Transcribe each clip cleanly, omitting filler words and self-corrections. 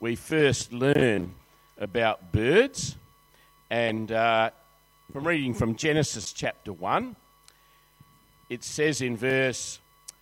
we first learn about birds. And from reading from Genesis chapter 1, it says in verse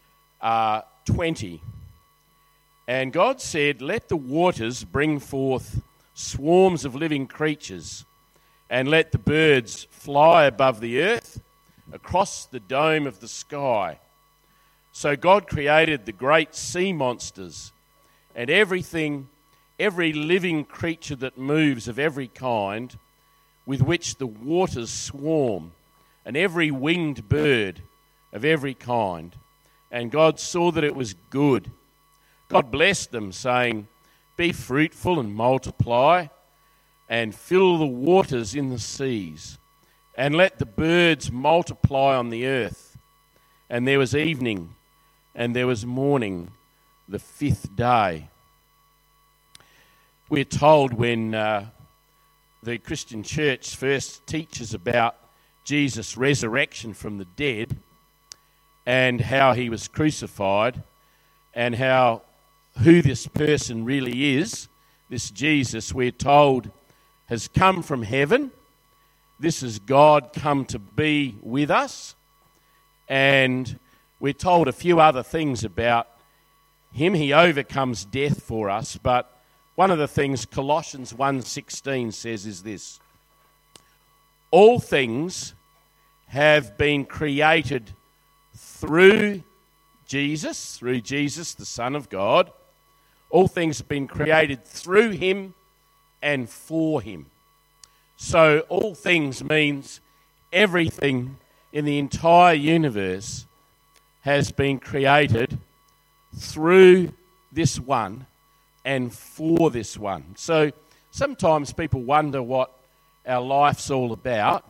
20, "And God said, let the waters bring forth swarms of living creatures, and let the birds fly above the earth across the dome of the sky. So God created the great sea monsters and every living creature that moves of every kind, with which the waters swarm, and every winged bird of every kind. And God saw that it was good. God blessed them, saying, be fruitful and multiply, and fill the waters in the seas, and let the birds multiply on the earth. And there was evening, and there was morning, the fifth day." We're told when the Christian church first teaches about Jesus' resurrection from the dead, and how he was crucified, and who this person really is, this Jesus, we're told, has come from heaven. This is God come to be with us. And we're told a few other things about him. He overcomes death for us. But one of the things Colossians 1:16 says is this: all things have been created through Jesus, the Son of God. All things have been created through him and for him. So all things means everything in the entire universe has been created through this one and for this one. So sometimes people wonder what our life's all about,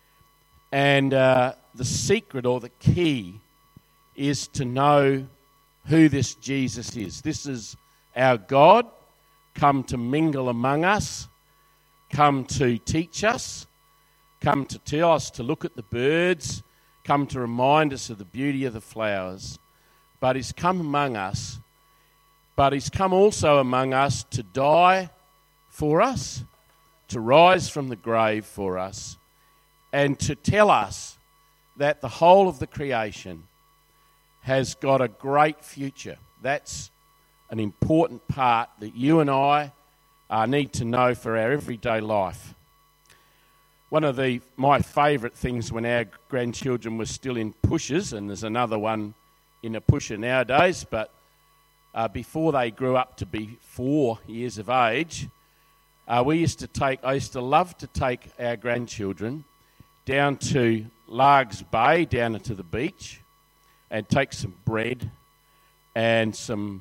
and the secret or the key is to know who this Jesus is. This is our God, come to mingle among us, come to teach us, come to tell us to look at the birds, come to remind us of the beauty of the flowers. But he's come among us, but he's come also among us to die for us, to rise from the grave for us, and to tell us that the whole of the creation has got a great future. That's an important part that you and I need to know for our everyday life. One of my favourite things when our grandchildren were still in pushers, and there's another one in a pusher nowadays, but before they grew up to be 4 years of age, I used to love to take our grandchildren down to Largs Bay, down into the beach, and take some bread and some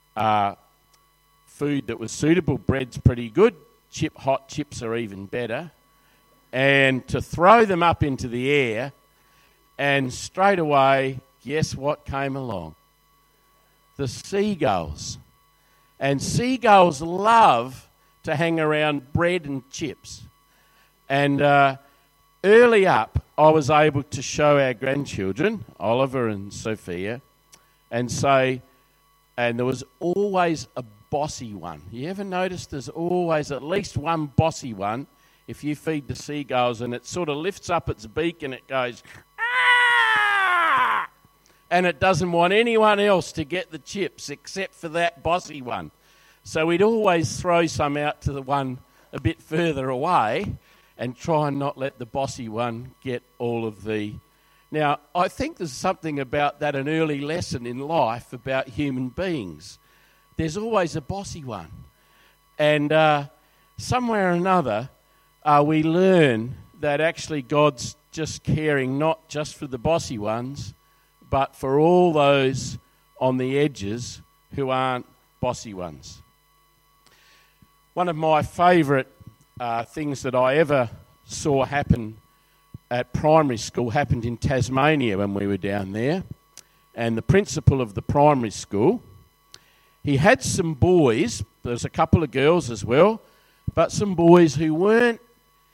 food that was suitable. Bread's pretty good. Hot chips are even better. And to throw them up into the air, and straight away, guess what came along? The seagulls. And seagulls love to hang around bread and chips. And early up, I was able to show our grandchildren, Oliver and Sophia, and say, and there was always a bossy one. You ever notice there's always at least one bossy one if you feed the seagulls, and it sort of lifts up its beak and it goes, ah! And it doesn't want anyone else to get the chips except for that bossy one. So we'd always throw some out to the one a bit further away and try and not let the bossy one get all of the... Now, I think there's something about that, an early lesson in life about human beings. There's always a bossy one. And somewhere or another, we learn that actually God's just caring not just for the bossy ones, but for all those on the edges who aren't bossy ones. One of my favourite things that I ever saw happen at primary school happened in Tasmania when we were down there. And the principal of the primary school, he had some boys, there's a couple of girls as well, but some boys who weren't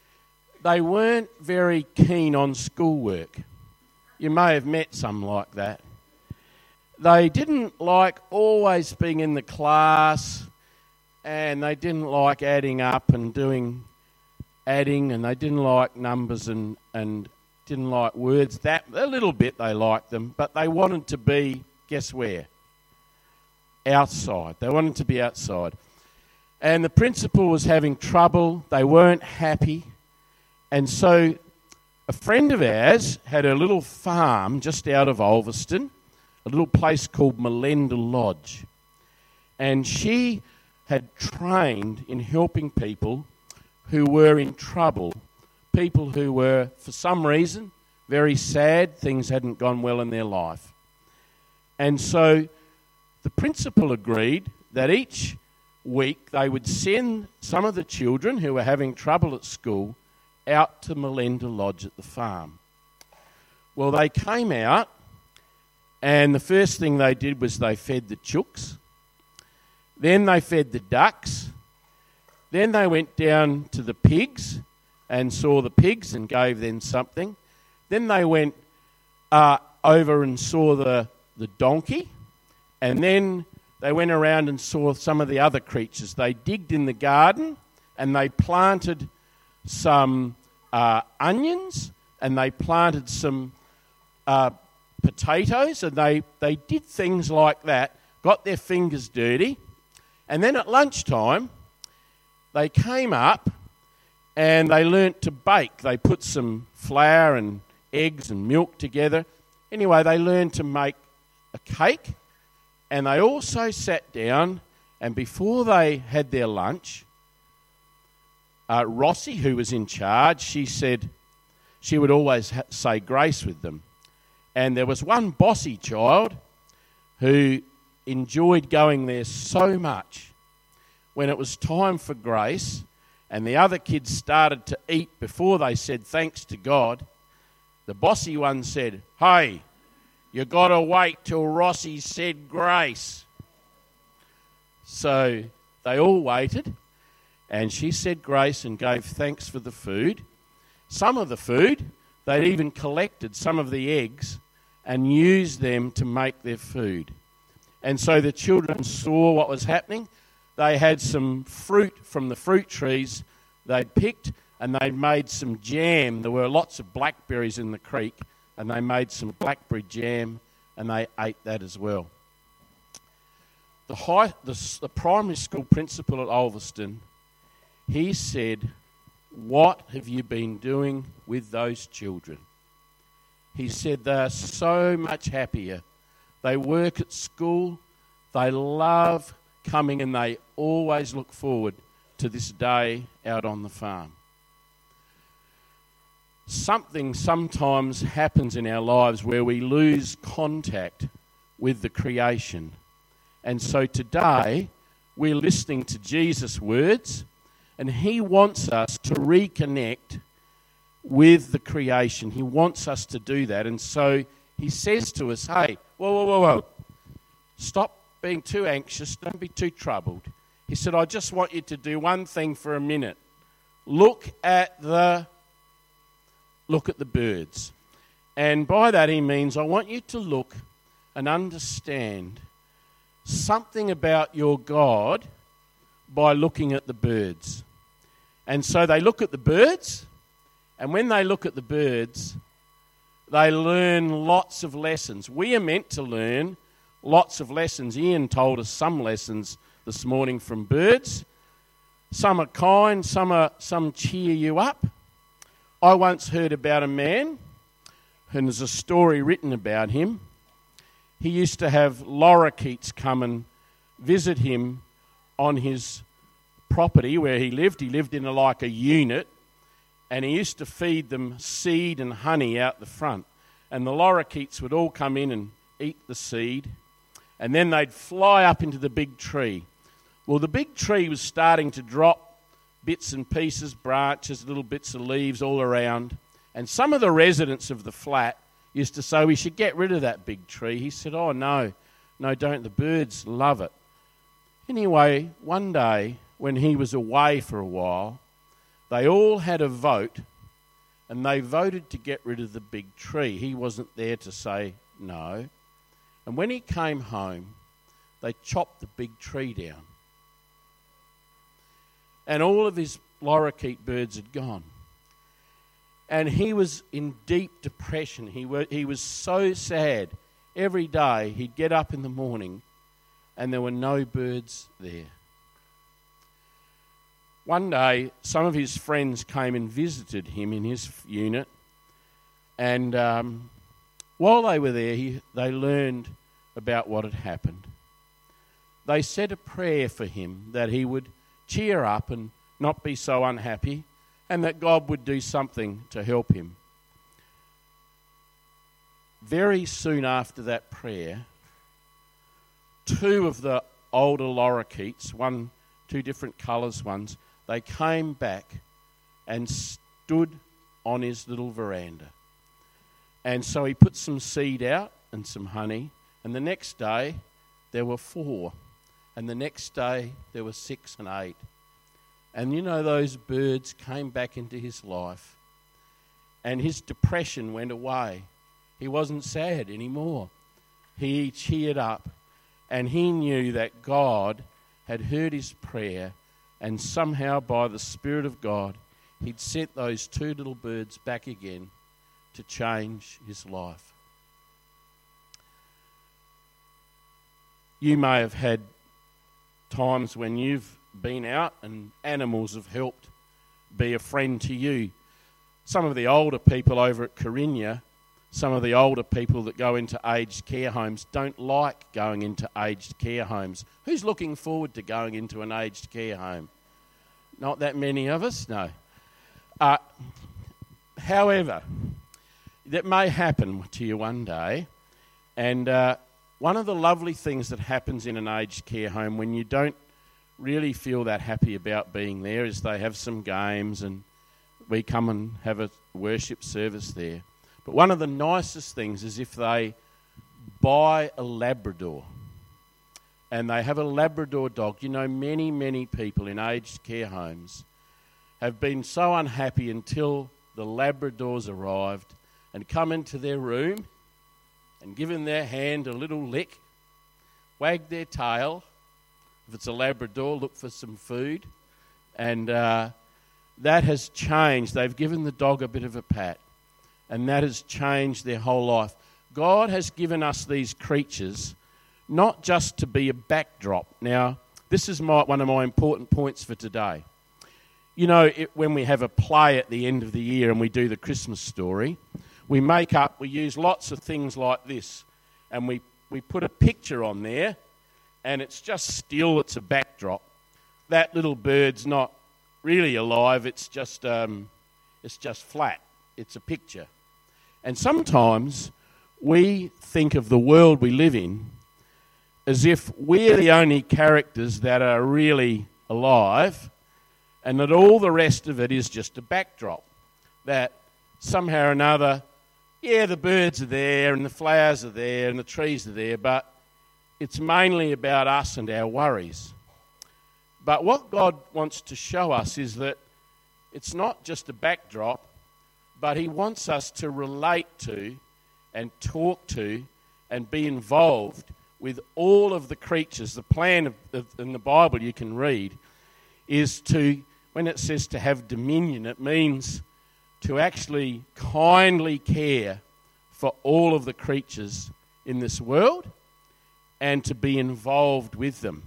very keen on schoolwork. You may have met some like that. They didn't like always being in the class, and they didn't like adding up and doing adding, and they didn't like numbers and didn't like words. That a little bit they liked them, but they wanted to be, guess where? Outside. They wanted to be outside. And the principal was having trouble. They weren't happy. And so a friend of ours had a little farm just out of Ulverston, a little place called Melinda Lodge. And she had trained in helping people who were in trouble, people who were, for some reason, very sad, things hadn't gone well in their life. And so the principal agreed that each week they would send some of the children who were having trouble at school out to Melinda Lodge at the farm. Well, they came out, and the first thing they did was they fed the chooks. Then they fed the ducks. Then they went down to the pigs and saw the pigs and gave them something. Then they went over and saw the donkey. And then they went around and saw some of the other creatures. They digged in the garden and they planted some onions and they planted some potatoes, and they did things like that, got their fingers dirty. And then at lunchtime, they came up and they learnt to bake. They put some flour and eggs and milk together. Anyway, they learned to make a cake, and they also sat down, and before they had their lunch, Rossi, who was in charge, she said she would always say grace with them. And there was one bossy child who enjoyed going there so much. When it was time for grace and the other kids started to eat before they said thanks to God, the bossy one said, "Hey, you got to wait till Rossi said grace." So they all waited, and she said grace and gave thanks for the food. Some of the food, they'd even collected some of the eggs and used them to make their food. And so the children saw what was happening. They had some fruit from the fruit trees they'd picked, and they'd made some jam. There were lots of blackberries in the creek, and they made some blackberry jam, and they ate that as well. The primary school principal at Ulverston, he said, "What have you been doing with those children?" He said they are so much happier. They work at school, they love coming, and they always look forward to this day out on the farm. Something sometimes happens in our lives where we lose contact with the creation. And so today we're listening to Jesus' words, and he wants us to reconnect with the creation. He wants us to do that. And so he says to us, "Hey, whoa. Stop being too anxious. Don't be too troubled." He said, "I just want you to do one thing for a minute. Look at the birds." And by that he means, I want you to look and understand something about your God by looking at the birds. And so they look at the birds, and when they look at the birds, they learn lots of lessons. We are meant to learn lots of lessons. Ian told us some lessons this morning from birds. Some are kind, some cheer you up. I once heard about a man, and there's a story written about him. He used to have lorikeets come and visit him on his property where he lived. He lived in like a unit, and he used to feed them seed and honey out the front. And the lorikeets would all come in and eat the seed, and then they'd fly up into the big tree. Well, the big tree was starting to drop bits and pieces, branches, little bits of leaves all around. And some of the residents of the flat used to say, "We should get rid of that big tree." He said, "Oh, no, don't. The birds love it." Anyway, one day when he was away for a while, they all had a vote, and they voted to get rid of the big tree. He wasn't there to say no. And when he came home, they chopped the big tree down. and all of his lorikeet birds had gone. And he was in deep depression. He was so sad. Every day he'd get up in the morning and there were no birds there. One day, some of his friends came and visited him in his unit, and while they were there, they learned about what had happened. They said a prayer for him that he would cheer up and not be so unhappy, and that God would do something to help him. Very soon after that prayer, two of the older lorikeets, two different colours ones, they came back and stood on his little veranda. And so he put some seed out and some honey, and the next day there were 4, and the next day there were 6 and 8. And you know, those birds came back into his life, and his depression went away. He wasn't sad anymore. He cheered up, and he knew that God had heard his prayer, and somehow by the Spirit of God, he'd sent those 2 little birds back again to change his life. You may have had times when you've been out and animals have helped be a friend to you. Some of the older people over at Carinya, some of the older people that go into aged care homes don't like going into aged care homes. Who's looking forward to going into an aged care home? Not that many of us, no. However, that may happen to you one day, and one of the lovely things that happens in an aged care home when you don't really feel that happy about being there is they have some games and we come and have a worship service there. But one of the nicest things is if they buy a Labrador and they have a Labrador dog. You know, many, many people in aged care homes have been so unhappy until the Labradors arrived and come into their room and given their hand a little lick, wagged their tail. If it's a Labrador, look for some food. And that has changed. They've given the dog a bit of a pat. And that has changed their whole life. God has given us these creatures not just to be a backdrop. Now, this is one of my important points for today. You know, when we have a play at the end of the year and we do the Christmas story, we use lots of things like this. And we put a picture on there. And it's just still, it's a backdrop. That little bird's not really alive, it's just flat. It's a picture. And sometimes we think of the world we live in as if we're the only characters that are really alive and that all the rest of it is just a backdrop. That somehow or another, yeah, the birds are there and the flowers are there and the trees are there, but it's mainly about us and our worries. But what God wants to show us is that it's not just a backdrop, but he wants us to relate to and talk to and be involved with all of the creatures. The plan in the Bible you can read is to, when it says to have dominion, it means to actually kindly care for all of the creatures in this world and to be involved with them.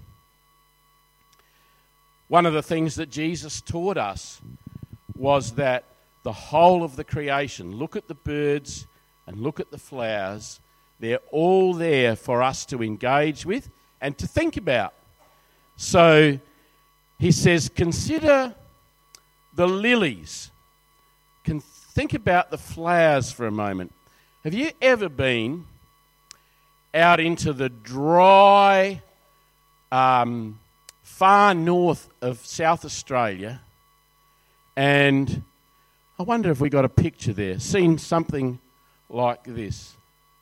One of the things that Jesus taught us was that the whole of the creation, look at the birds and look at the flowers, they're all there for us to engage with and to think about. So he says, consider the lilies. Think about the flowers for a moment. Have you ever been out into the dry, far north of South Australia, and I wonder if we got a picture there, seen something like this?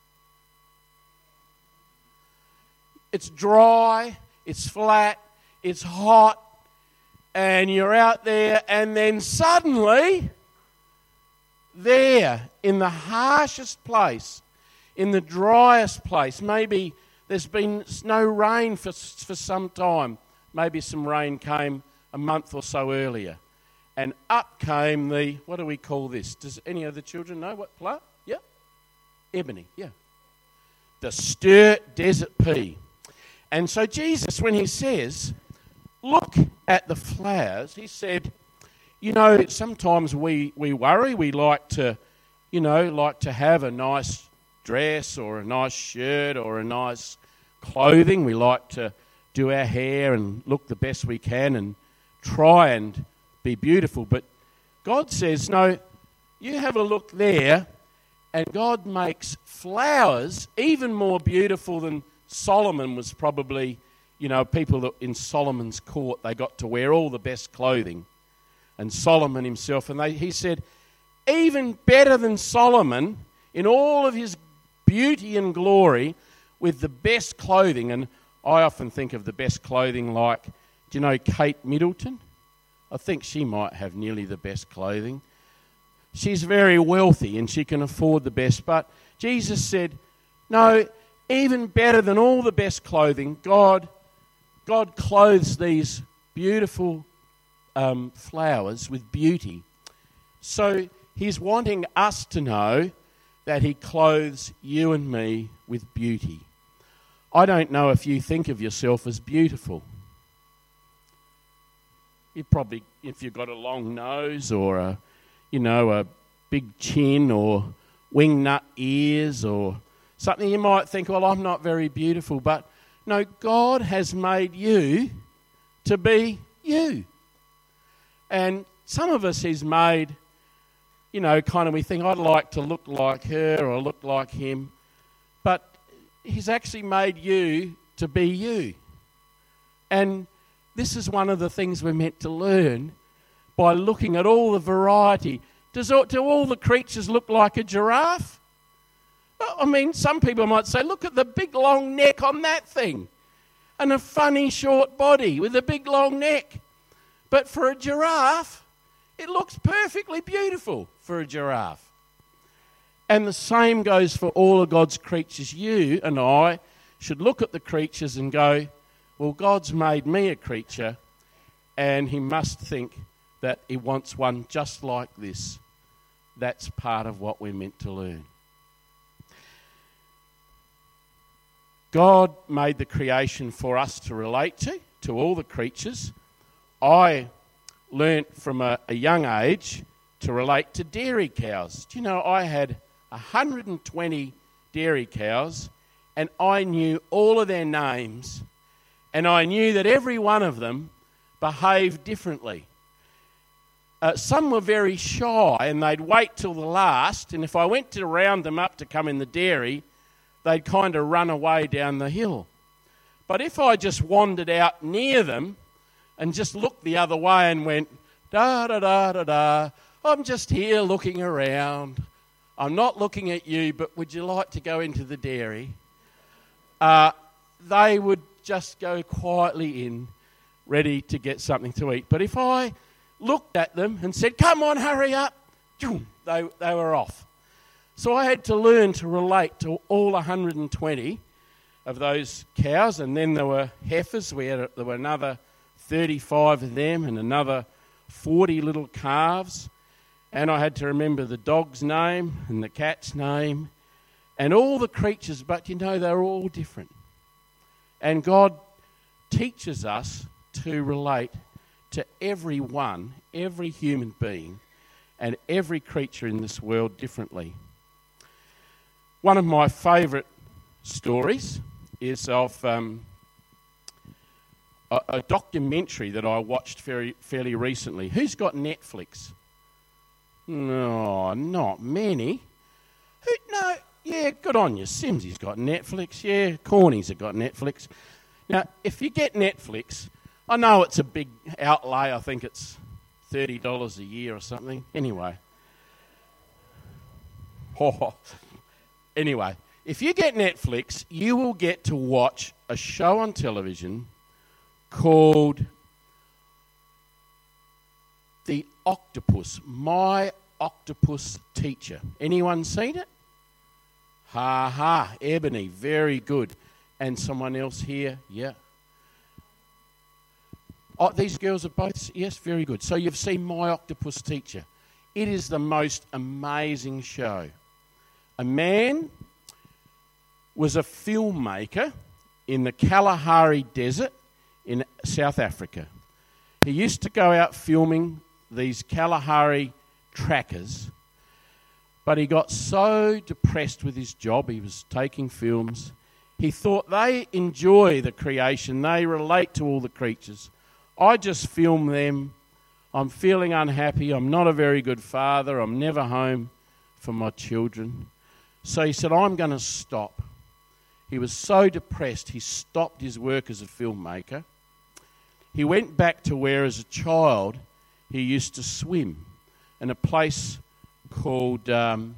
It's dry, it's flat, it's hot, and you're out there, and then suddenly, there, in the harshest place, in the driest place, maybe there's been no rain for some time. Maybe some rain came a month or so earlier. And up came the, what do we call this? Does any of the children know what plant? Yeah? Ebony, yeah. The sturt desert pea. And so Jesus, when he says, look at the flowers, he said, you know, sometimes we worry, we like to have a nice dress or a nice shirt or a nice clothing. We like to do our hair and look the best we can and try and be beautiful. But God says, no, you have a look there, and God makes flowers even more beautiful than Solomon was probably, you know, people that in Solomon's court, they got to wear all the best clothing. And Solomon himself, and he said, even better than Solomon, in all of his beauty and glory, with the best clothing. And I often think of the best clothing like, do you know Kate Middleton? I think she might have nearly the best clothing. She's very wealthy and she can afford the best. But Jesus said, no, even better than all the best clothing, God clothes these beautiful flowers with beauty. So he's wanting us to know that he clothes you and me with beauty. I don't know if you think of yourself as beautiful. You probably, if you've got a long nose or a big chin or wingnut ears or something, you might think, well, I'm not very beautiful. But no, God has made you to be you. And some of us he's made, you know, kind of we think, I'd like to look like her or look like him. But he's actually made you to be you. And this is one of the things we're meant to learn by looking at all the variety. Do all the creatures look like a giraffe? I mean, some people might say, look at the big long neck on that thing. And a funny short body with a big long neck. But for a giraffe, it looks perfectly beautiful for a giraffe. And the same goes for all of God's creatures. You and I should look at the creatures and go, well, God's made me a creature, and he must think that he wants one just like this. That's part of what we're meant to learn. God made the creation for us to relate to all the creatures. I learnt from a young age to relate to dairy cows. Do you know, I had 120 dairy cows, and I knew all of their names, and I knew that every one of them behaved differently. Some were very shy, and they'd wait till the last, and if I went to round them up to come in the dairy, they'd kind of run away down the hill. But if I just wandered out near them and just looked the other way and went, da-da-da-da-da, I'm just here looking around. I'm not looking at you, but would you like to go into the dairy? They would just go quietly in, ready to get something to eat. But if I looked at them and said, come on, hurry up, they were off. So I had to learn to relate to all 120 of those cows, and then there were heifers. There were another 35 of them and another 40 little calves. And I had to remember the dog's name and the cat's name and all the creatures, but you know, they're all different. And God teaches us to relate to everyone, every human being, and every creature in this world differently. One of my favourite stories is of a documentary that I watched fairly recently. Who's got Netflix? No, not many. No, yeah, good on you. Simsy's got Netflix. Yeah, Corny's have got Netflix. Now, if you get Netflix, I know it's a big outlay. I think it's $30 a year or something. Anyway. Anyway, if you get Netflix, you will get to watch a show on television called The Octopus, My Octopus Teacher. Anyone seen it? Ha ha, Ebony, very good. And someone else here, yeah. Oh, these girls are both, yes, very good. So you've seen My Octopus Teacher. It is the most amazing show. A man was a filmmaker in the Kalahari Desert in South Africa. He used to go out filming these Kalahari trackers, but he got so depressed with his job, he was taking films, he thought they enjoy the creation, they relate to all the creatures. I just film them, I'm feeling unhappy, I'm not a very good father, I'm never home for my children. So he said, I'm going to stop. He was so depressed, he stopped his work as a filmmaker. He went back to where, as a child, he used to swim in a place called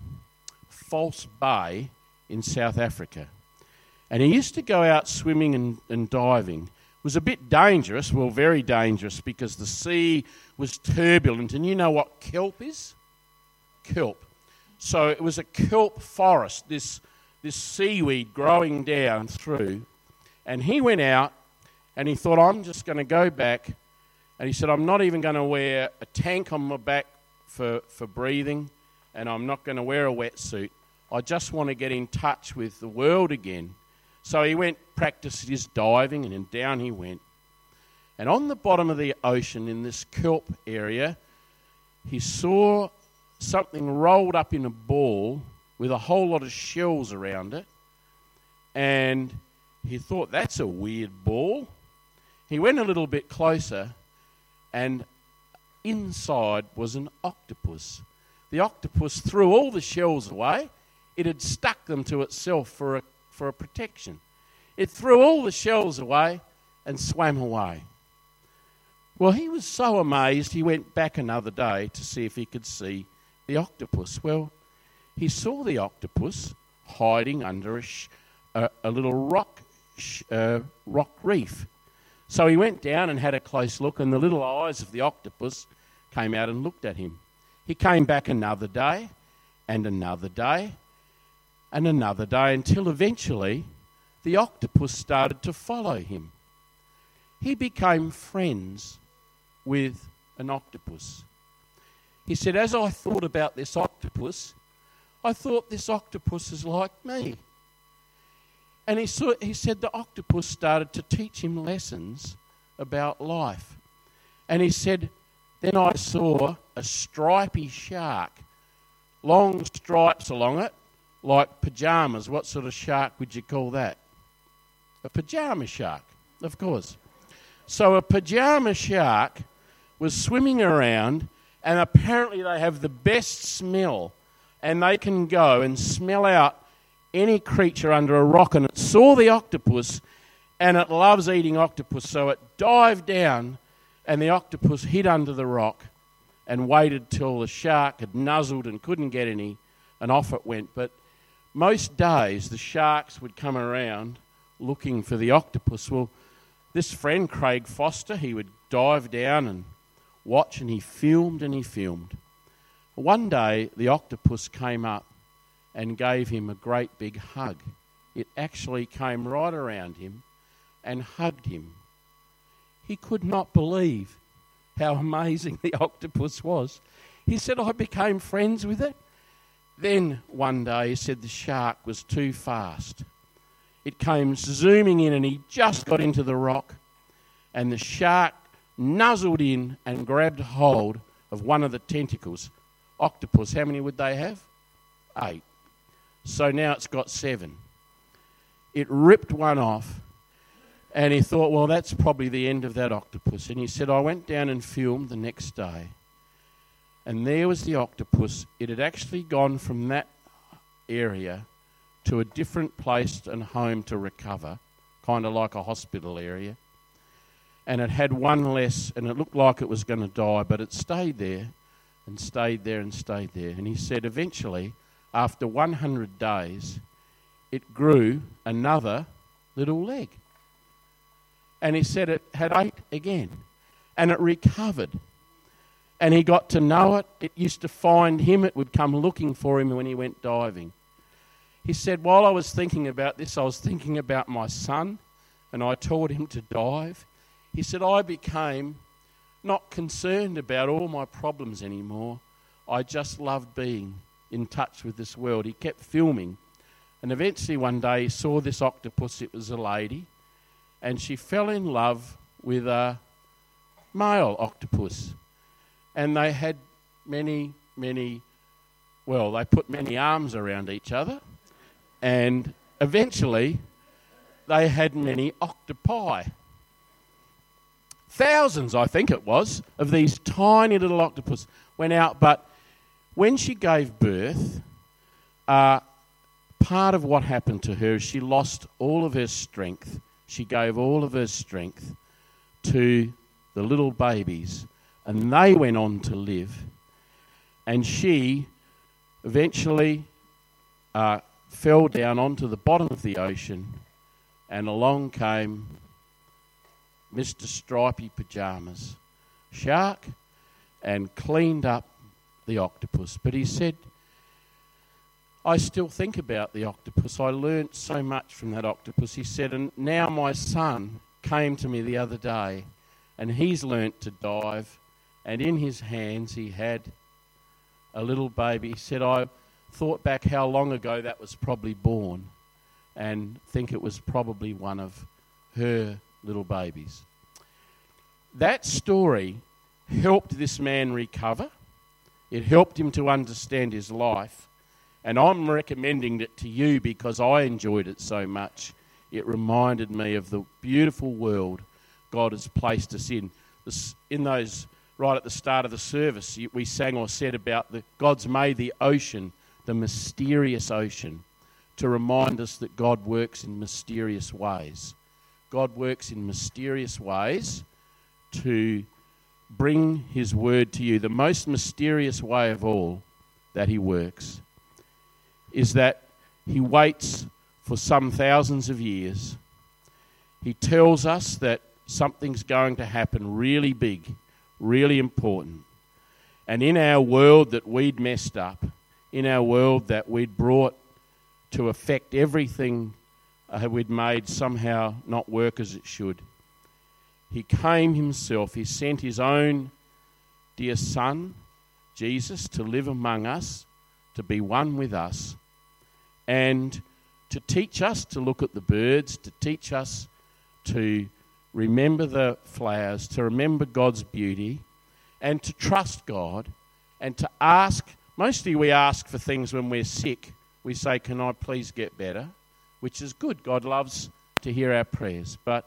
False Bay in South Africa. And he used to go out swimming and diving. It was a bit dangerous, well, very dangerous, because the sea was turbulent. And you know what kelp is? Kelp. So it was a kelp forest, this seaweed growing down through. And he went out and he thought, I'm just going to go back. And he said, I'm not even going to wear a tank on my back for breathing, and I'm not going to wear a wetsuit. I just want to get in touch with the world again. So he went, practiced his diving, and then down he went. And on the bottom of the ocean, in this kelp area, he saw something rolled up in a ball with a whole lot of shells around it. And he thought, that's a weird ball. He went a little bit closer, and inside was an octopus. The octopus threw all the shells away. It had stuck them to itself for a protection. It threw all the shells away and swam away. Well, he was so amazed, he went back another day to see if he could see the octopus. Well, he saw the octopus hiding under a little rock reef. So he went down and had a close look, and the little eyes of the octopus came out and looked at him. He came back another day, and another day, and another day, until eventually the octopus started to follow him. He became friends with an octopus. He said, as I thought about this octopus, I thought this octopus is like me. And he said the octopus started to teach him lessons about life. And he said, then I saw a stripy shark, long stripes along it, like pyjamas. What sort of shark would you call that? A pyjama shark, of course. So a pyjama shark was swimming around, and apparently they have the best smell, and they can go and smell out any creature under a rock, and it saw the octopus, and it loves eating octopus, so it dived down, and the octopus hid under the rock and waited till the shark had nuzzled and couldn't get any, and off it went. But most days the sharks would come around looking for the octopus. Well, this friend, Craig Foster, he would dive down and watch, and he filmed and he filmed. One day the octopus came up and gave him a great big hug. It actually came right around him and hugged him. He could not believe how amazing the octopus was. He said, I became friends with it. Then one day he said the shark was too fast. It came zooming in, and he just got into the rock, and the shark nuzzled in and grabbed hold of one of the tentacles. Octopus, how many would they have? 8. So now it's got 7. It ripped one off, and he thought, well, that's probably the end of that octopus. And he said, I went down and filmed the next day, and there was the octopus. It had actually gone from that area to a different place and home to recover, kind of like a hospital area. And it had one less, and it looked like it was going to die, but it stayed there and stayed there and stayed there. And he said eventually, after 100 days, it grew another little leg. And he said it had 8 again, and it recovered. And he got to know it. It used to find him. It would come looking for him when he went diving. He said, while I was thinking about this, I was thinking about my son, and I taught him to dive. He said, I became not concerned about all my problems anymore. I just loved being in touch with this world. He kept filming. And eventually one day he saw this octopus. It was a lady. And she fell in love with a male octopus. And they had they put many arms around each other. And eventually they had many octopi. Thousands, I think it was, of these tiny little octopus went out. But when she gave birth, part of what happened to her is she lost all of her strength. She gave all of her strength to the little babies, and they went on to live. And she eventually fell down onto the bottom of the ocean, and along came Mr. Stripy Pyjamas Shark and cleaned up the octopus. But he said, I still think about the octopus. I learnt so much from that octopus. He said, and now my son came to me the other day and he's learnt to dive, and in his hands he had a little baby. He said, I thought back how long ago that was probably born and think it was probably one of her little babies. That story helped this man recover. It helped him to understand his life. And I'm recommending it to you because I enjoyed it so much. It reminded me of the beautiful world God has placed us in. In those, right at the start of the service, we sang or said about God's made the ocean, the mysterious ocean, to remind us that God works in mysterious ways. God works in mysterious ways to bring his word to you. The most mysterious way of all that he works is that he waits for some thousands of years. He tells us that something's going to happen really big, really important. And in our world that we'd messed up, in our world that we'd brought to affect everything we'd made somehow not work as it should, he came himself. He sent his own dear son, Jesus, to live among us, to be one with us, and to teach us to look at the birds, to teach us to remember the flowers, to remember God's beauty, and to trust God, and to ask. Mostly we ask for things when we're sick. We say, can I please get better? Which is good. God loves to hear our prayers. But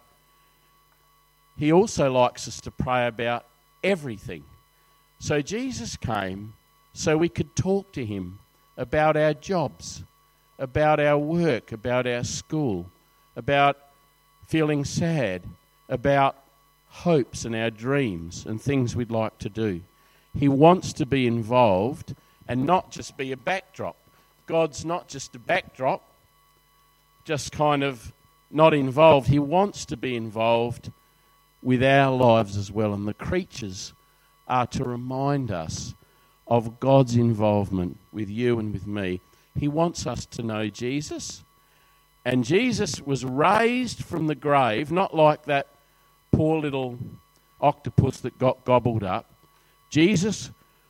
he also likes us to pray about everything. So Jesus came so we could talk to him about our jobs, about our work, about our school, about feeling sad, about hopes and our dreams and things we'd like to do. He wants to be involved and not just be a backdrop. God's not just a backdrop, just kind of not involved. He wants to be involved with our lives as well. And the creatures are to remind us of God's involvement with you and with me. He wants us to know Jesus. And Jesus was raised from the grave, not like that poor little octopus that got gobbled up. Jesus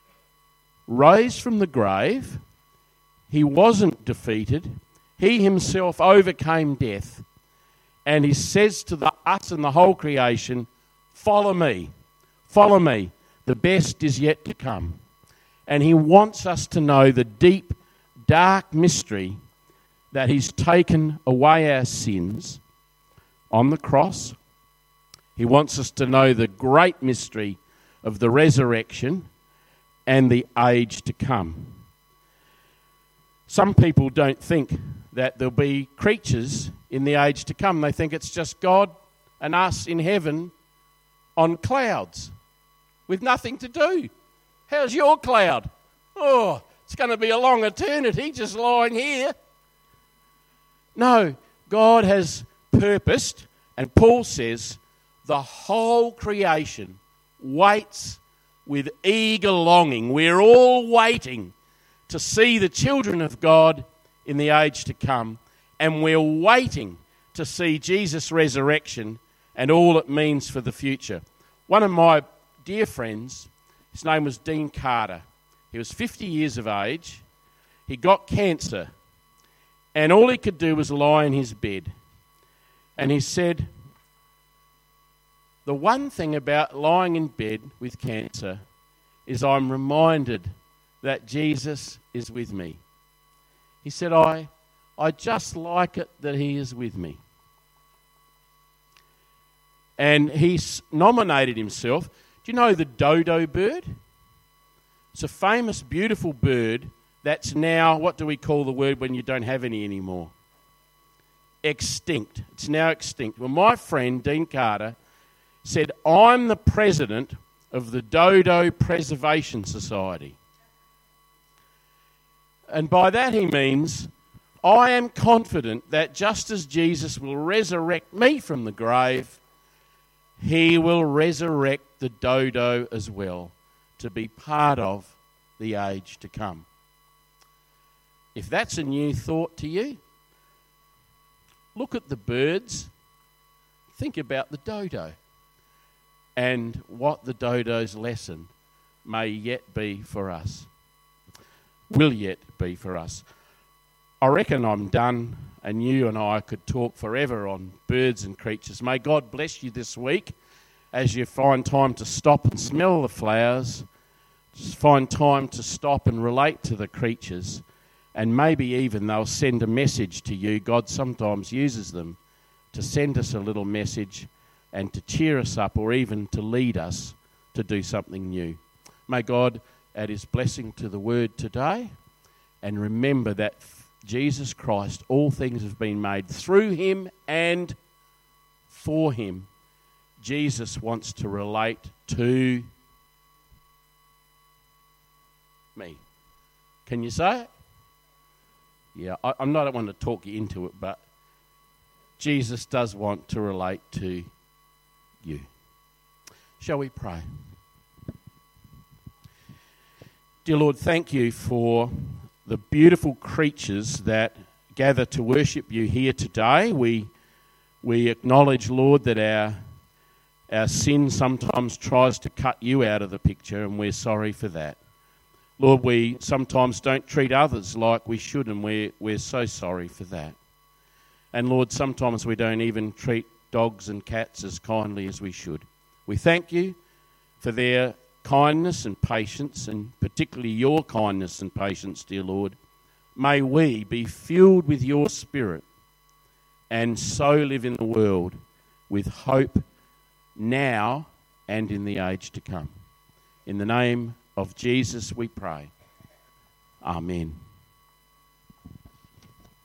rose from the grave. He wasn't defeated. He himself overcame death. And he says to us and the whole creation, follow me, follow me. The best is yet to come. And he wants us to know the deep, dark mystery that he's taken away our sins on the cross. He wants us to know the great mystery of the resurrection and the age to come. Some people don't think that there'll be creatures in the age to come. They think it's just God and us in heaven on clouds with nothing to do. How's your cloud? Oh, it's going to be a long eternity just lying here. No, God has purposed, and Paul says, the whole creation waits with eager longing. We're all waiting to see the children of God in the age to come, and we're waiting to see Jesus' resurrection and all it means for the future. One of my dear friends, his name was Dean Carter. He was 50 years of age. He got cancer, and all he could do was lie in his bed. And he said, the one thing about lying in bed with cancer is I'm reminded that Jesus is with me. He said, I just like it that he is with me. And he nominated himself. Do you know the dodo bird? It's a famous, beautiful bird that's now, what do we call the word when you don't have any anymore? Extinct. It's now extinct. Well, my friend, Dean Carter, said, I'm the president of the Dodo Preservation Society. And by that he means, I am confident that just as Jesus will resurrect me from the grave, he will resurrect the dodo as well, to be part of the age to come. If that's a new thought to you, look at the birds, think about the dodo, and what the dodo's lesson may yet be for us, will yet be for us. I reckon I'm done, and you and I could talk forever on birds and creatures. May God bless you this week as you find time to stop and smell the flowers, find time to stop and relate to the creatures, and maybe even they'll send a message to you. God sometimes uses them to send us a little message and to cheer us up, or even to lead us to do something new. May God add his blessing to the word today, and remember that Jesus Christ, all things have been made through him and for him. Jesus wants to relate to me. Can you say it? Yeah, I'm not one to talk you into it, but Jesus does want to relate to you. Shall we pray? Dear Lord, thank you for the beautiful creatures that gather to worship you here today. We acknowledge, Lord, that our sin sometimes tries to cut you out of the picture, and we're sorry for that. Lord, we sometimes don't treat others like we should, and we're so sorry for that. And Lord, sometimes we don't even treat dogs and cats as kindly as we should. We thank you for their kindness and patience, and particularly your kindness and patience, dear Lord. May we be filled with your Spirit and so live in the world with hope now and in the age to come. In the name of Jesus we pray. Amen.